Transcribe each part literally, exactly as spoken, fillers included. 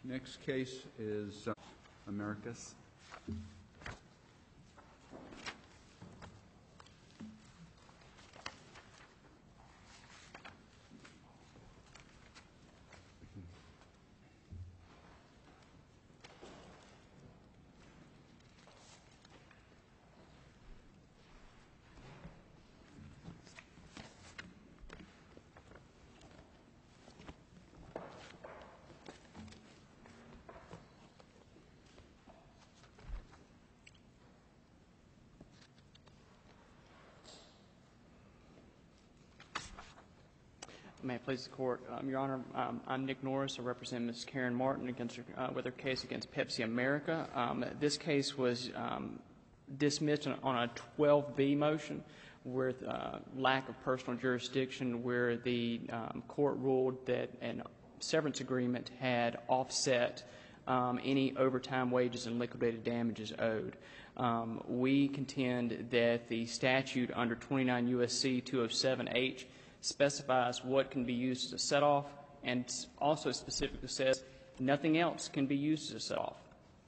Next case is uh, Americas. May it please the Court. Um, Your Honor, um, I'm Nick Norris. I represent Miz Karen Martin against her, uh, with her case against Pepsi America. Um, this case was um, dismissed on a twelve B motion with uh, lack of personal jurisdiction, where the um, court ruled that a severance agreement had offset um, any overtime wages and liquidated damages owed. Um, we contend that the statute under twenty-nine U S C two oh seven H specifies what can be used as a set-off, and also specifically says nothing else can be used as a set-off.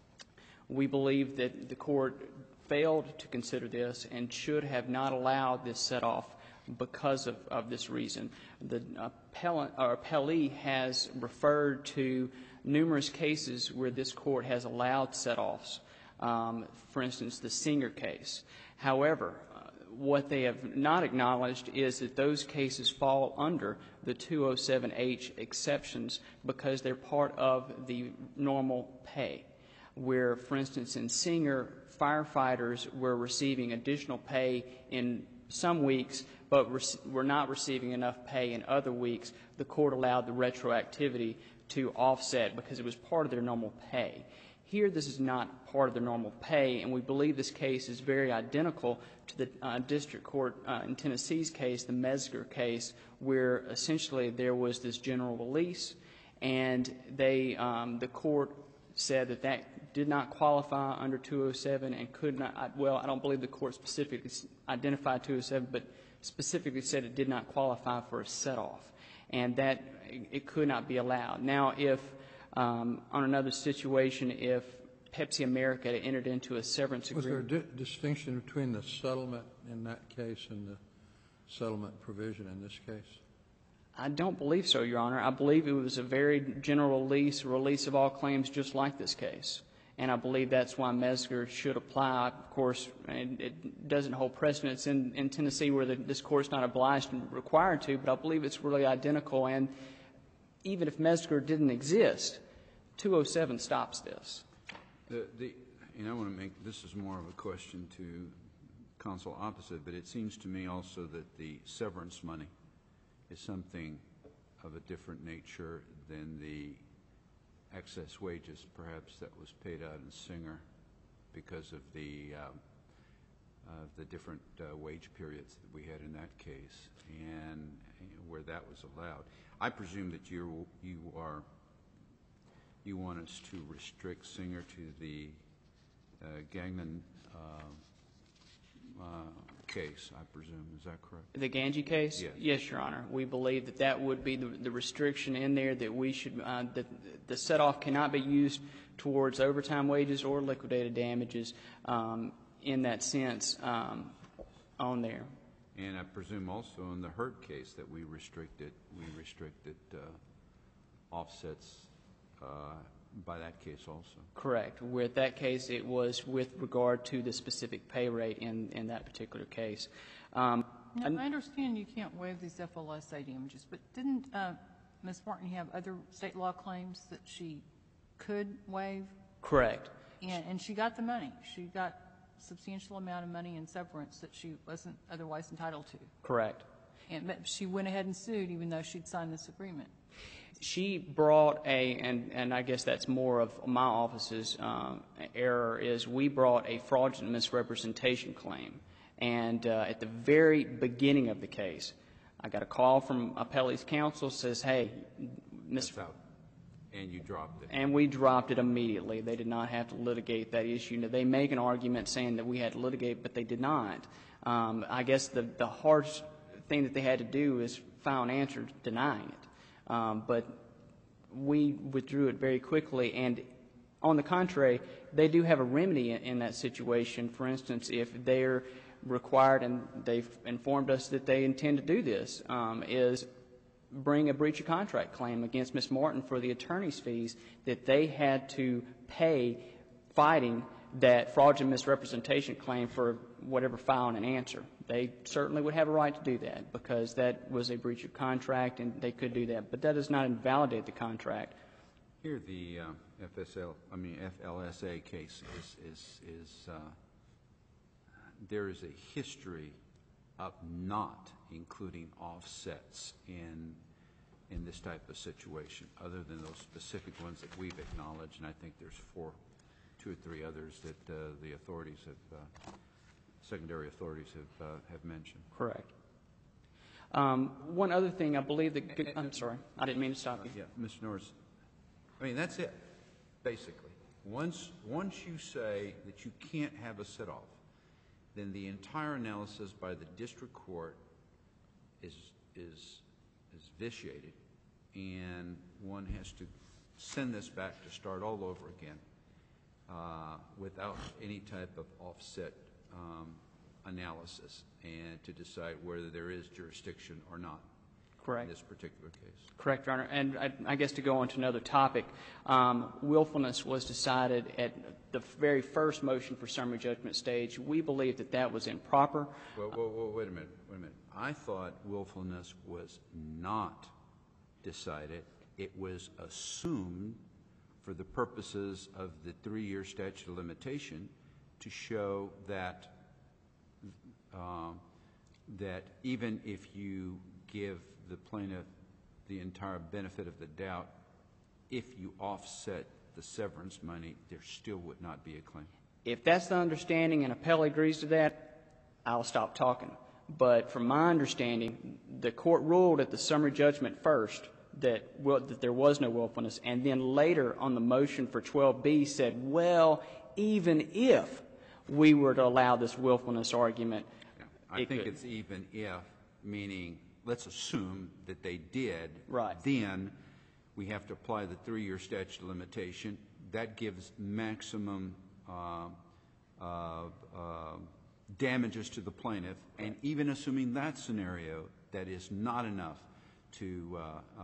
We believe that the Court failed to consider this and should have not allowed this set-off because of, of this reason. The appellant, or appellee has referred to numerous cases where this Court has allowed set-offs, um, for instance, the Singer case. However, what they have not acknowledged is that those cases fall under the two oh seven H exceptions because they're part of the normal pay, where, for instance, in Singer, firefighters were receiving additional pay in some weeks, but were not receiving enough pay in other weeks. The Court allowed the retroactivity to offset because it was part of their normal pay. Here, this is not part of the normal pay, and we believe this case is very identical to the uh, district court uh, in Tennessee's case, the Mesger case, where essentially there was this general release, and they, um, the court said that that did not qualify under two oh seven and could not, well, I don't believe the court specifically identified two oh seven, but specifically said it did not qualify for a set-off, and that it could not be allowed. Now, if Um, on another situation, if Pepsi America had entered into a severance agreement. Was there a di- distinction between the settlement in that case and the settlement provision in this case? I don't believe so, Your Honor. I believe it was a very general release, release of all claims just like this case. And I believe that's why Mesger should apply. Of course, it, it doesn't hold precedence in, in Tennessee where the, this Court's not obliged and required to, but I believe it's really identical. And even if Mesger didn't exist, two oh seven stops this. The, the, and I want to make, this is more of a question to counsel opposite, but it seems to me also that the severance money is something of a different nature than the excess wages perhaps that was paid out in Singer because of the, uh, uh, the different uh, wage periods that we had in that case and where that was allowed. I presume that you you are you want us to restrict Singer to the uh, Gagnon uh, uh, case, I presume. Is that correct? The Ganji case? Yes. Yes, Your Honor. We believe that that would be the, the restriction in there, that we should, uh, that the set-off cannot be used towards overtime wages or liquidated damages um, in that sense um, on there. And I presume also in the Hurt case that we restricted, we restricted uh, offsets uh, by that case also. Correct. With that case, it was with regard to the specific pay rate in, in that particular case. Um, now, I understand you can't waive these F L S A damages, but didn't uh, Miz Martin have other state law claims that she could waive? Correct. And, and she got the money. She got a substantial amount of money in severance that she wasn't otherwise entitled to. Correct. And but she went ahead and sued even though she'd signed this agreement. She brought a, and, and I guess that's more of my office's um, error, is we brought a fraudulent misrepresentation claim. And uh, at the very beginning of the case, I got a call from appellee's counsel, says, hey, Miz That's out. And you dropped it. And we dropped it immediately. They did not have to litigate that issue. Now, they make an argument saying that we had to litigate, but they did not. Um, I guess the, the harsh thing that they had to do is file an answer denying it. Um, but we withdrew it very quickly. And on the contrary, they do have a remedy in, in that situation. For instance, if they're required, and they've informed us that they intend to do this, um, is bring a breach of contract claim against Miz Martin for the attorney's fees that they had to pay fighting that fraudulent misrepresentation claim for whatever filing and answer. They certainly would have a right to do that because that was a breach of contract and they could do that. But that does not invalidate the contract. Here, the uh, F S L, I mean F L S A case is is is uh, there is a history of not including offsets in in this type of situation, other than those specific ones that we've acknowledged, and I think there's four, two or three others that uh, the authorities have, uh, secondary authorities have uh, have mentioned. Correct. Um, one other thing, I believe that, I'm sorry, I didn't mean to stop you. Yeah, Mister Norris, I mean, that's it, basically. Once, once you say that you can't have a set-off, then the entire analysis by the district court is, is, is vitiated, and one has to send this back to start all over again uh, without any type of offset um, analysis and to decide whether there is jurisdiction or not. Correct. In this particular case. Correct, Your Honor. And I, I guess to go on to another topic, um, willfulness was decided at the very first motion for summary judgment stage. We believe that that was improper. Well, well, well, wait a minute, wait a minute. I thought willfulness was not decided. It was assumed for the purposes of the three-year statute of limitation to show that uh, that even if you give the plaintiff the entire benefit of the doubt, if you offset the severance money, there still would not be a claim. If that's the understanding and appellee agrees to that, I'll stop talking. But from my understanding, the court ruled at the summary judgment first that, well, that there was no willfulness, and then later on the motion for twelve B said, well, even if we were to allow this willfulness argument, yeah, I it think could. it's even if, meaning let's assume that they did. Right. Then we have to apply the three-year statute of limitation. That gives maximum uh, uh, uh, damages to the plaintiff, and even assuming that scenario, that is not enough to uh, uh,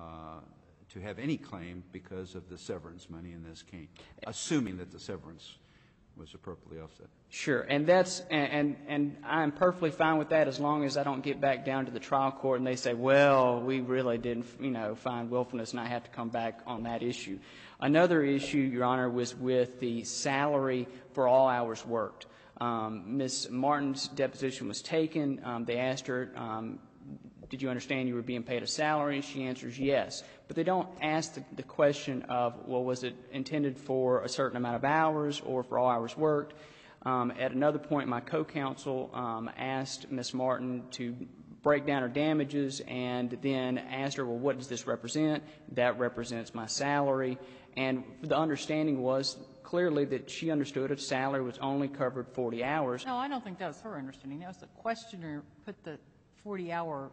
to have any claim because of the severance money in this case, assuming that the severance was appropriately offset. Sure, and that's and, and and I'm perfectly fine with that as long as I don't get back down to the trial court and they say, well, we really didn't, you know, find willfulness, and I have to come back on that issue. Another issue, Your Honor, was with the salary for all hours worked. Um, Miz Martin's deposition was taken. Um, they asked her, um, did you understand you were being paid a salary? She answers yes. But they don't ask the, the question of, well, was it intended for a certain amount of hours or for all hours worked? Um, at another point, my co-counsel um, asked Miz Martin to break down her damages and then asked her, well, what does this represent? That represents my salary. And the understanding was clearly that she understood a salary was only covered forty hours. No, I don't think that was her understanding. That was the questioner put the forty-hour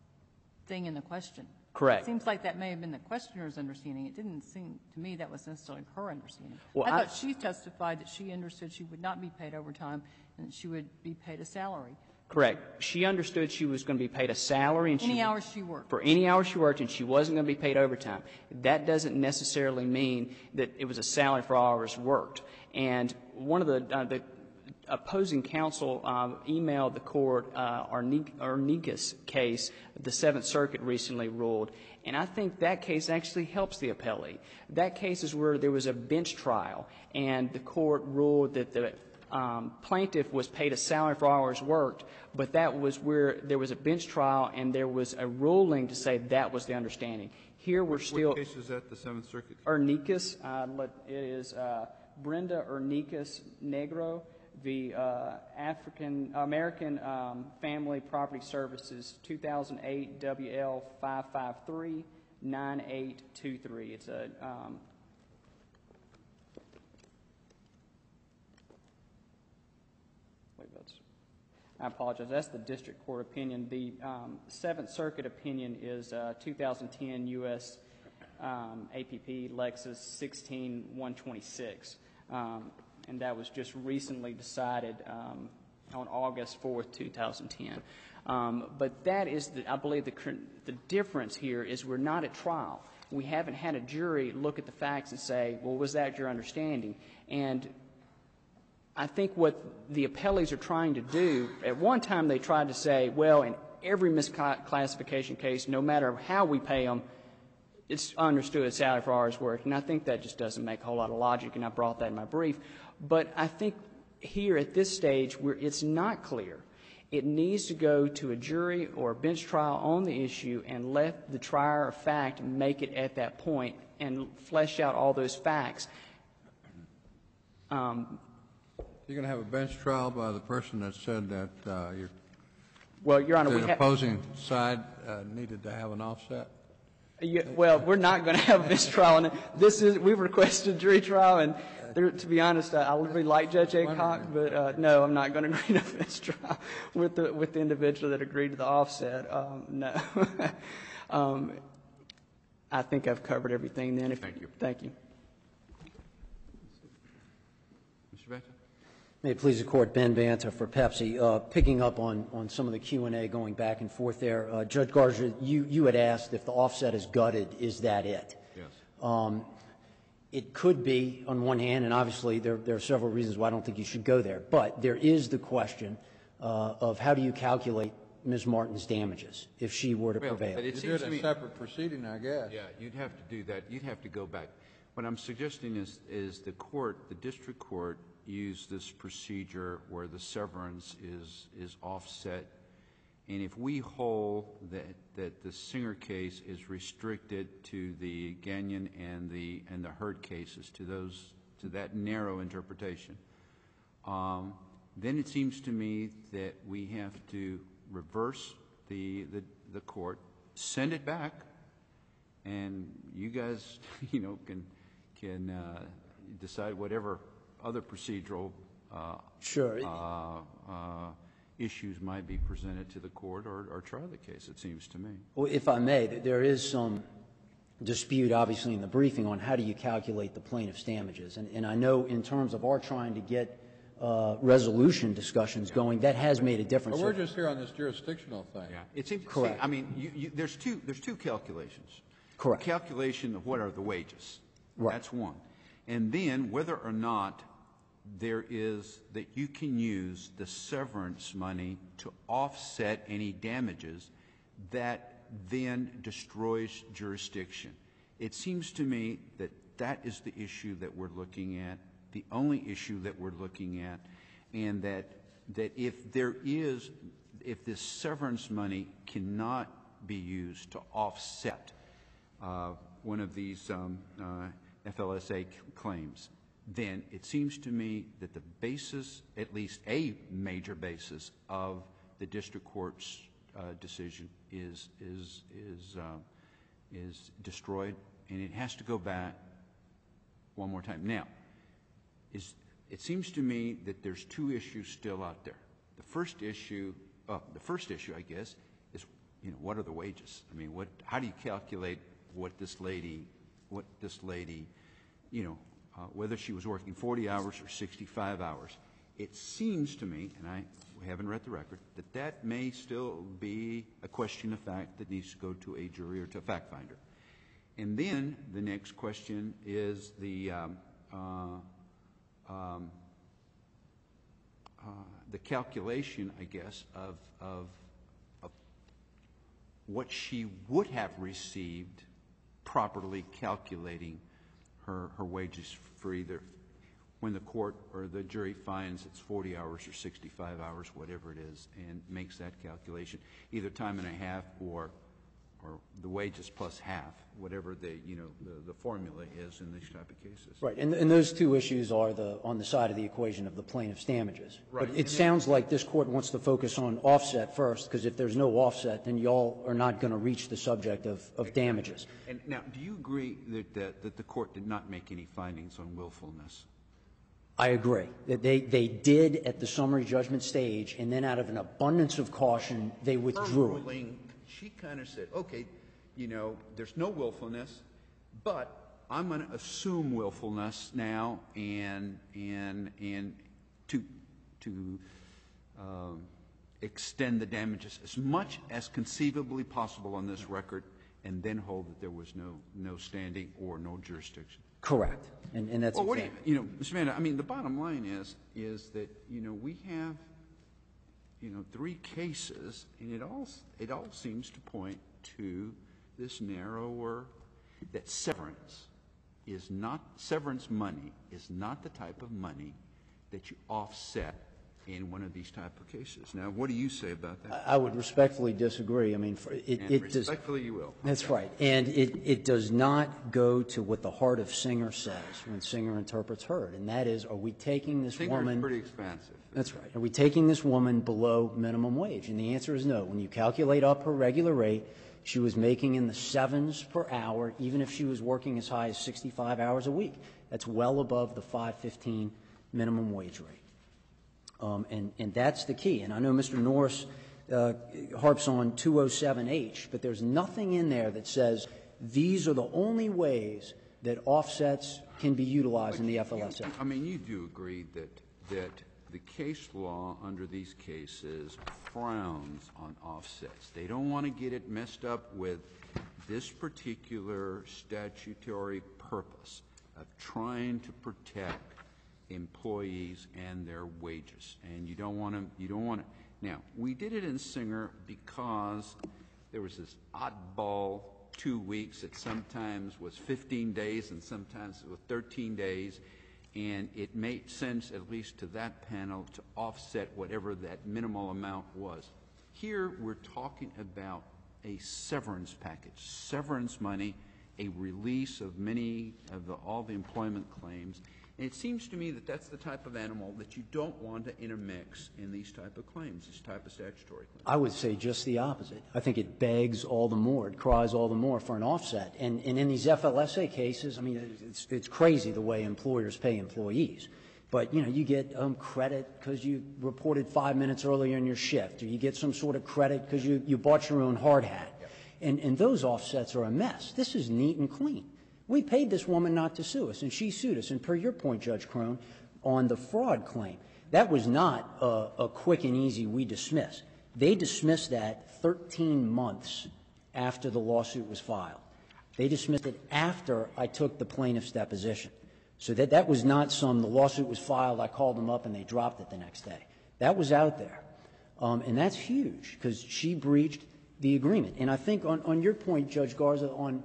thing in the question. Correct. It seems like that may have been the questioner's understanding. It didn't seem to me that was necessarily her understanding. Well, I I- thought she testified that she understood she would not be paid overtime and that she would be paid a salary. Correct. She understood she was going to be paid a salary and she Any hours she worked. for any hours she worked, and she wasn't going to be paid overtime. That doesn't necessarily mean that it was a salary for hours worked. And one of the, uh, the opposing counsel uh, emailed the court uh, Arnikas case the Seventh Circuit recently ruled, and I think that case actually helps the appellee. That case is where there was a bench trial, and the court ruled that the Um, plaintiff was paid a salary for hours worked, but that was where there was a bench trial and there was a ruling to say that was the understanding. Here we're still. What case is that, the Seventh Circuit? Arnikas, uh, it is uh, Brenda Arnikas Negro, the uh, African American um, Family Property Services, two thousand eight W L five five three nine eight two three. It's a um, I apologize. That's the district court opinion. The um, Seventh Circuit opinion is uh, two thousand ten U S um, A P P Lexus sixteen one twenty-six, um, and that was just recently decided um, on August fourth, two thousand ten. Um, but that is, the, I believe, the, the difference here is we're not at trial. We haven't had a jury look at the facts and say, well, was that your understanding? And I think what the appellees are trying to do, at one time they tried to say, well, in every misclassification case, no matter how we pay them, it's understood it's salary for hours worked. And I think that just doesn't make a whole lot of logic, and I brought that in my brief. But I think here at this stage where it's not clear, it needs to go to a jury or a bench trial on the issue and let the trier of fact make it at that point and flesh out all those facts. Um, You're going to have a bench trial by the person that said that uh, you're, well, Your Honor, we the ha- opposing side uh, needed to have an offset? Yeah, well, we're not going to have a bench trial. And this is, we've requested a jury trial, and there, to be honest, I, I really like Judge Aycock, but uh, no, I'm not going to agree to a bench trial with the, with the individual that agreed to the offset. Um, no. um, I think I've covered everything then. If, Thank you. Thank you. Mister Banta? May it please the Court, Ben Banta for Pepsi. Uh, picking up on, on some of the Q and A going back and forth there, uh, Judge Garza, you, you had asked if the offset is gutted, is that it? Yes. Um, it could be, on one hand, and obviously there, there are several reasons why I don't think you should go there, but there is the question uh, of how do you calculate Miz Martin's damages if she were to Well, prevail? but it You seems did to a me, separate proceeding, I guess. yeah, you'd have to do that. You'd have to go back. What I'm suggesting is, is the court, the district court, use this procedure where the severance is is offset, and if we hold that that the Singer case is restricted to the Gagnon and the and the Hurd cases, to those to that narrow interpretation, um, then it seems to me that we have to reverse the the, the court, send it back, and you guys, you know, can can uh, decide whatever other procedural uh, Sure. uh, uh, issues might be presented to the court or, or try the case, it seems to me. Well, if I may, th- there is some dispute, obviously, in the briefing on how do you calculate the plaintiff's damages. And, and I know in terms of our trying to get uh, resolution discussions going, that has made a difference. But we're just here on this jurisdictional thing. Yeah, it seems. Correct. See, I mean, you, you, there's two. There's two calculations. Correct. The calculation of what are the wages. Right. That's one, and then whether or not there is that you can use the severance money to offset any damages that then destroys jurisdiction. It seems to me that that is the issue that we're looking at, the only issue that we're looking at, and that that if there is, if this severance money cannot be used to offset uh, one of these um, uh, F L S A claims, then it seems to me that the basis, at least a major basis of the district court's uh, decision is is is uh, is destroyed, and it has to go back one more time. Now, is it seems to me that there's two issues still out there. The first issue, uh, the first issue, I guess, is you know what are the wages? I mean, what? How do you calculate what this lady, what this lady, you know? Uh, whether she was working forty hours or sixty-five hours. It seems to me, and I haven't read the record, that that may still be a question of fact that needs to go to a jury or to a fact finder. And then the next question is the um, uh, um, uh, the calculation, I guess, of, of, of what she would have received properly calculating Her, her wages for either when the court or the jury finds it's forty hours or sixty-five hours, whatever it is, and makes that calculation, either time and a half or or the wages plus half, whatever the you know the, the formula is in these type of cases. Right, and, and those two issues are the on the side of the equation of the plaintiff's damages. Right. But it sounds like this court wants to focus on offset first, because if there's no offset, then y'all are not going to reach the subject of, of damages. And now, do you agree that, that that the court did not make any findings on willfulness? I agree. That They, they did at the summary judgment stage, and then out of an abundance of caution, they Her withdrew it. ruling, she kind of said, okay, you know, there's no willfulness. But I'm going to assume willfulness now and and and to to um, extend the damages as much as conceivably possible on this record, and then hold that there was no no standing or no jurisdiction. Correct, and and that's Well, what do exactly. you, you know, Mister Manda, I mean, the bottom line is is that you know we have you know three cases, and it all it all seems to point to this narrower, that severance is not, severance money is not the type of money that you offset in one of these type of cases. Now, what do you say about that? I would respectfully disagree. I mean, for, it, And it does. respectfully, you will. That's right. And it, it does not go to what the heart of Singer says when Singer interprets Heard, and that is, are we taking this Singer's woman... pretty expansive. That's right. Are we taking this woman below minimum wage? And the answer is no. When you calculate up her regular rate, she was making in the sevens per hour, even if she was working as high as sixty-five hours a week. That's well above the five fifteen minimum wage rate. Um, and, and that's the key. And I know Mister Norris uh, harps on two oh seven H, but there's nothing in there that says these are the only ways that offsets can be utilized in the F L S A. I mean, you do agree that that the case law under these cases frowns on offsets. They don't want to get it messed up with this particular statutory purpose of trying to protect employees and their wages. And you don't want to, you don't want to. Now, we did it in Singer because there was this oddball two weeks that sometimes was fifteen days and sometimes it was thirteen days. And it made sense, at least to that panel, to offset whatever that minimal amount was. Here, we're talking about a severance package, severance money, a release of many of the, all the employment claims. And it seems to me that that's the type of animal that you don't want to intermix in these type of claims, this type of statutory claims. I would say just the opposite. I think it begs all the more, it cries all the more for an offset. And, and in these F L S A cases, I mean, it's, it's crazy the way employers pay employees. But, you know, you get um, credit because you reported five minutes earlier in your shift, or you get some sort of credit because you, you bought your own hard hat. Yep. And, and those offsets are a mess. This is neat and clean. We paid this woman not to sue us, and she sued us. And per your point, Judge Crone, on the fraud claim, that was not a, a quick and easy we dismiss. They dismissed that thirteen months after the lawsuit was filed. They dismissed it after I took the plaintiff's deposition. So that, that was not some, the lawsuit was filed, I called them up, and they dropped it the next day. That was out there. Um, and that's huge, because she breached the agreement. And I think on, on your point, Judge Garza, on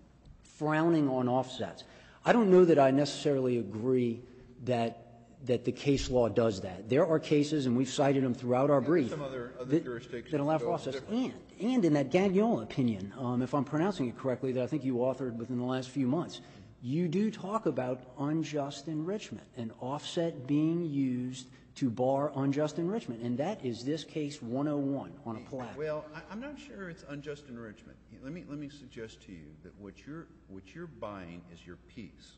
frowning on offsets, I don't know that I necessarily agree that that the case law does that. There are cases, and we've cited them throughout our brief, some other, other that, jurisdictions that allow for go offsets. different. And, and in that Gagnon opinion, um, if I'm pronouncing it correctly, that I think you authored within the last few months, you do talk about unjust enrichment and offset being used to bar unjust enrichment. And that is this case one oh one on a plaque. Well, I, I'm not sure it's unjust enrichment. Let me let me suggest to you that what you're what you're buying is your peace.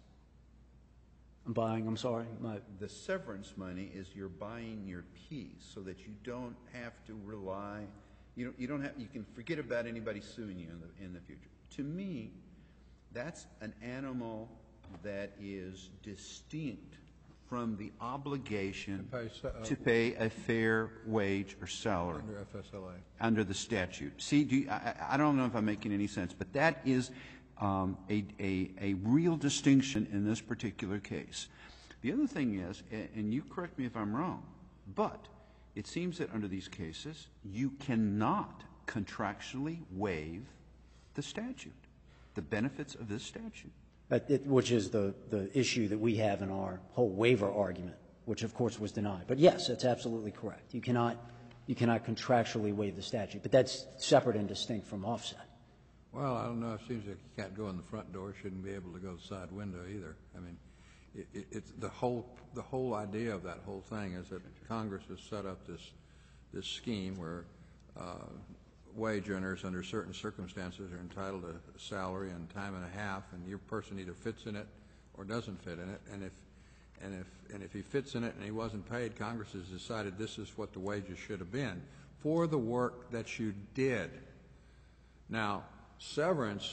I'm buying, I'm sorry. My, The severance money is you're buying your peace, so that you don't have to rely. You don't. You don't have. You can forget about anybody suing you in the in the future. To me, that's an animal that is distinct from the obligation To pay sa- uh, to pay a fair wage or salary Under F S L A. under the statute. See, do you, I, I I don't know if I'm making any sense, but that is um, a, a, a real distinction in this particular case. The other thing is, a- and you correct me if I'm wrong, but it seems that under these cases, you cannot contractually waive the statute, the benefits of this statute. But it, which is the, the issue that we have in our whole waiver argument, which of course was denied. But yes, that's absolutely correct. You cannot, you cannot contractually waive the statute, but that's separate and distinct from offset. Well, I don't know. It seems like you can't go in the front door. Shouldn't be able to go the side window either. I mean, it, it, it's the whole the whole idea of that whole thing is that Congress has set up this this scheme where uh, wage earners under certain circumstances are entitled to a salary and time and a half, and your person either fits in it or doesn't fit in it. And if and if and if he fits in it and he wasn't paid, Congress has decided this is what the wages should have been for the work that you did. Now, severance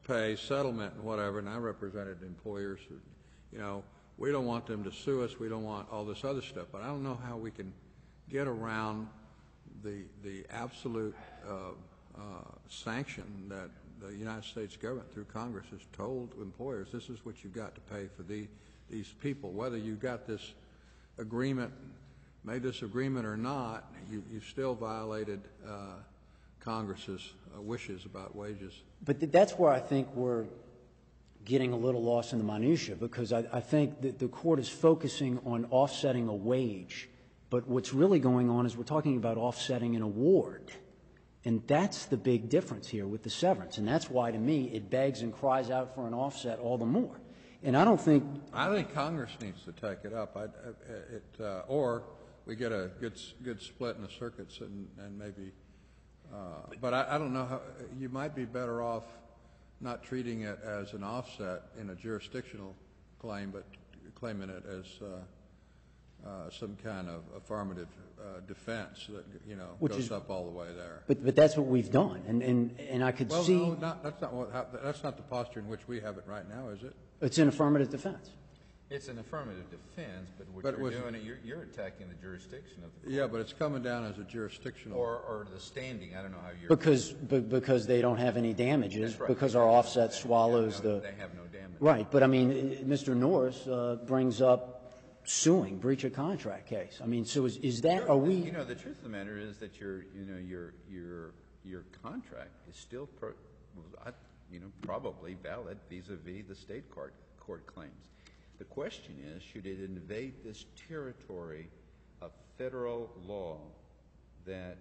pay, settlement and whatever, and I represented employers who, you know, we don't want them to sue us, we don't want all this other stuff, but I don't know how we can get around the, the absolute uh, uh, sanction that the United States government through Congress has told employers, this is what you've got to pay for the, these people. Whether you got this agreement, made this agreement or not, you, you've still violated uh, Congress's uh, wishes about wages. But th- that's where I think we're getting a little lost in the minutia, because I, I think that the court is focusing on offsetting a wage, but what's really going on is we're talking about offsetting an award. And that's the big difference here with the severance. And that's why, to me, it begs and cries out for an offset all the more. And I don't think... I think Congress needs to take it up. I, it, uh, or we get a good good split in the circuits and, and maybe... Uh, but I, I don't know how... You might be better off not treating it as an offset in a jurisdictional claim, but claiming it as uh, uh, some kind of affirmative uh, defense that, you know, Which goes is, up all the way there. But but that's what we've done, and and, and I could well, see... no, not, that's not what how, that's not the posture in which we have it right now, is it? It's an affirmative defense. It's an affirmative defense, but what But it you're was- doing, you're, you're attacking the jurisdiction of the court. Yeah, but it's coming down as a jurisdictional. Or, or the standing, I don't know how you're... Because be- because they don't have any damages, That's right. because our offset They- swallows they have no- the... They have no damage. Right, but I mean, Mister Norris uh, brings up suing, breach of contract case. I mean, so is, is that, Sure, are the- we... You know, the truth of the matter is that your, you know, your, your, your contract is still, pro, I- you know, probably valid vis-a-vis the state court, court claims. The question is, should it invade this territory of federal law that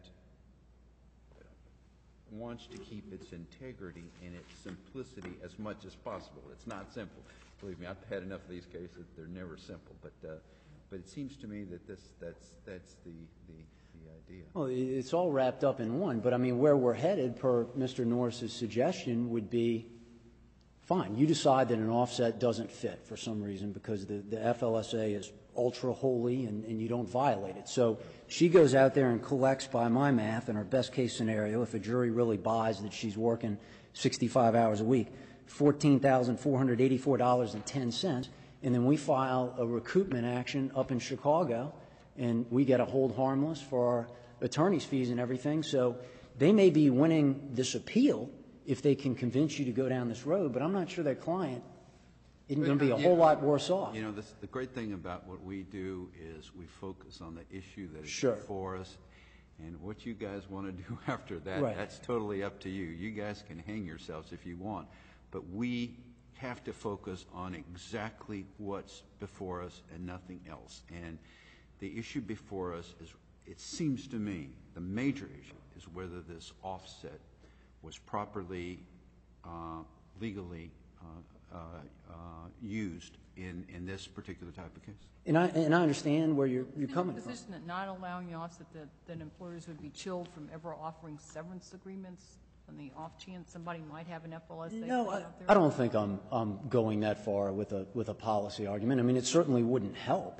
wants to keep its integrity and its simplicity as much as possible? It's not simple. Believe me, I've had enough of these cases. They're never simple. But, uh, but it seems to me that this, that's, that's the, the, the idea. Well, it's all wrapped up in one, but I mean, where we're headed, per Mister Norris's suggestion, would be, fine, you decide that an offset doesn't fit for some reason because the, the F L S A is ultra holy and, and you don't violate it. So she goes out there and collects, by my math, in her best case scenario, if a jury really buys that she's working sixty-five hours a week, fourteen thousand four hundred eighty-four dollars and ten cents, and then we file a recoupment action up in Chicago, and we get a hold harmless for our attorney's fees and everything. So they may be winning this appeal if they can convince you to go down this road, but I'm not sure their client isn't going to be a whole lot worse off. You know, this, the great thing about what we do is we focus on the issue that is Sure. before us, and what you guys want to do after that, Right. that's totally up to you. You guys can hang yourselves if you want, but we have to focus on exactly what's before us and nothing else. And the issue before us is, it seems to me, the major issue is whether this offset was properly, uh, legally uh, uh, uh, used in, in this particular type of case. And I, and I understand where you're, you're In coming the from. position that not allowing the offset, that, that employers would be chilled from ever offering severance agreements on the off chance somebody might have an F L S A No, claim I, out there? I don't think I'm, I'm going that far with a, with a policy argument. I mean, it certainly wouldn't help.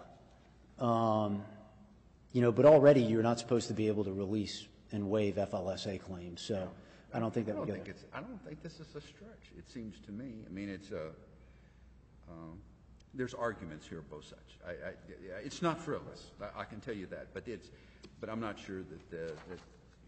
Um, you know, but already you're not supposed to be able to release and waive F L S A claims, so I don't think that I would don't go think there. it's, I don't think this is a stretch, it seems to me. I mean, it's a, um, there's arguments here both sides. I, I, it's not frivolous, I, I can tell you that, but it's, but I'm not sure that, the, that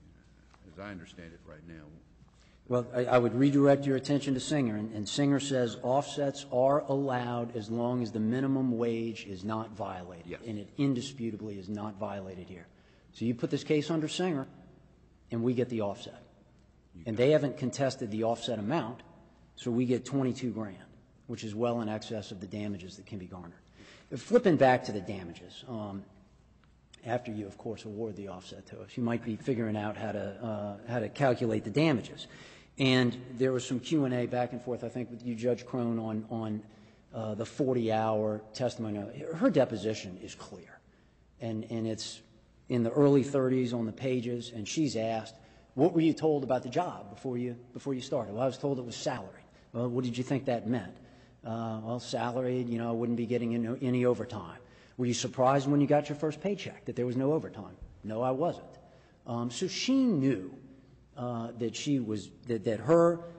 as I understand it right now. Well, I, I would redirect your attention to Singer, and, and Singer says offsets are allowed as long as the minimum wage is not violated. Yes. And it indisputably is not violated here. So you put this case under Singer, and we get the offset. And they haven't contested the offset amount, so we get twenty-two grand, which is well in excess of the damages that can be garnered. Flipping back to the damages, um, after you, of course, award the offset to us, you might be figuring out how to, uh, how to calculate the damages. And there was some Q and A back and forth, I think, with you, Judge Crone, on, on uh, the forty-hour testimony. Her deposition is clear, and, and it's in the early thirties on the pages, and she's asked, what were you told about the job before you, before you started? Well, I was told it was salaried. Well, what did you think that meant? Uh, well, salaried, you know, I wouldn't be getting any, any overtime. Were you surprised when you got your first paycheck that there was no overtime? No, I wasn't. Um, so she knew uh, that she was, that, that her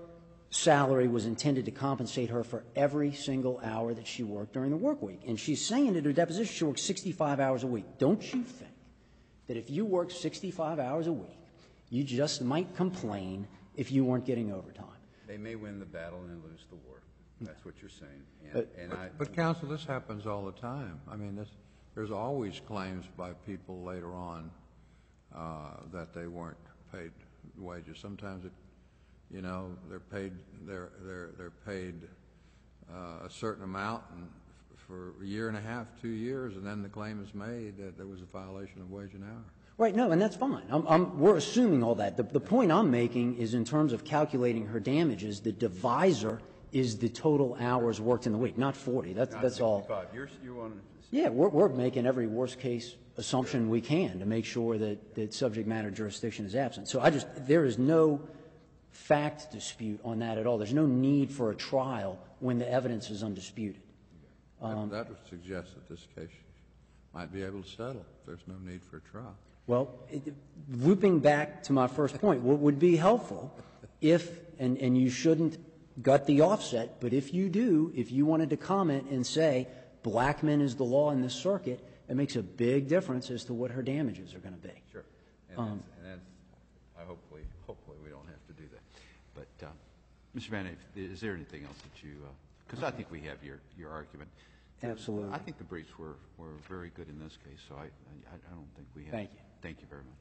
salary was intended to compensate her for every single hour that she worked during the work week. And she's saying in her deposition she worked sixty-five hours a week. Don't you think that if you work sixty-five hours a week, you just might complain if you weren't getting overtime? They may win the battle and lose the war. That's what you're saying. And, But- and I, But counsel, this happens all the time. I mean, this, there's always claims by people later on uh, that they weren't paid wages. Sometimes it, you know, they're paid they're they're they're paid uh, a certain amount and f- for a year and a half, two years, and then the claim is made that there was a violation of wage and hour. Right, no, and that's fine. I'm, I'm, we're assuming all that. The, the point I'm making is in terms of calculating her damages, the divisor is the total hours worked in the week, not forty. That's, not that's all. sixty-five. You're, you want to Yeah, we're, we're making every worst-case assumption we can to make sure that, that subject matter jurisdiction is absent. So I just, there is no fact dispute on that at all. There's no need for a trial when the evidence is undisputed. That, that would suggest that this case might be able to settle if there's no need for a trial. Well, it, looping back to my first point, what would be helpful if, and, and you shouldn't gut the offset, but if you do, if you wanted to comment and say, Blackman is the law in this circuit, it makes a big difference as to what her damages are going to be. Sure. And, Um, that's, and that's, I hopefully, hopefully we don't have to do that. But, uh, Mister Bannon, if- is there anything else that you, because I think we have your, your argument. Absolutely. I think the briefs were, were very good in this case, so I, I, I don't think we have. Thank you. Thank you very much.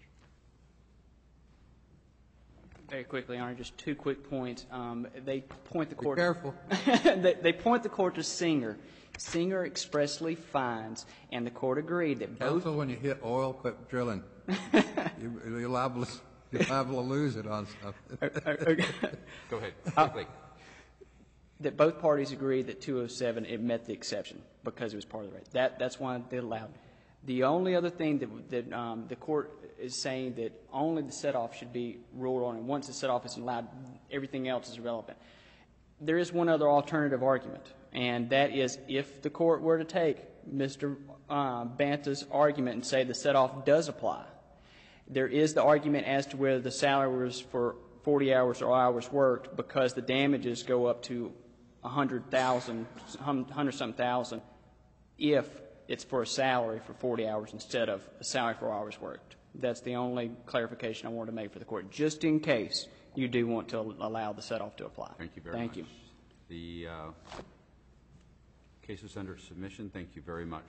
Very quickly, Your Honor, just two quick points. Um, They point the Be court. careful. they, they point the court to Singer. Singer expressly finds, and the court agreed that both. Counsel, when you hit oil, quit drilling. you, you're liable to, you're liable to lose it on something. Go ahead, quickly. That both parties agreed that two oh seven, it met the exception because it was part of the rate. That, that's why they allowed. The only other thing that, that um, the court is saying that only the set-off should be ruled on, and once the set-off is allowed, everything else is irrelevant. There is one other alternative argument, and that is if the court were to take Mister Uh, Banta's argument and say the set-off does apply, there is the argument as to whether the salary was for forty hours or hours worked because the damages go up to one hundred thousand, one hundred some thousand if it's for a salary for forty hours instead of a salary for hours worked. That's the only clarification I wanted to make for the court, just in case you do want to allow the set-off to apply. Thank you very Thank much. you. The uh, case is under submission. Thank you very much